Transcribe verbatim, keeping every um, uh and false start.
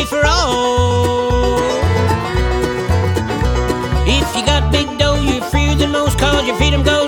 free for all. If you got big dough, you're freer than most, cause your freedom goes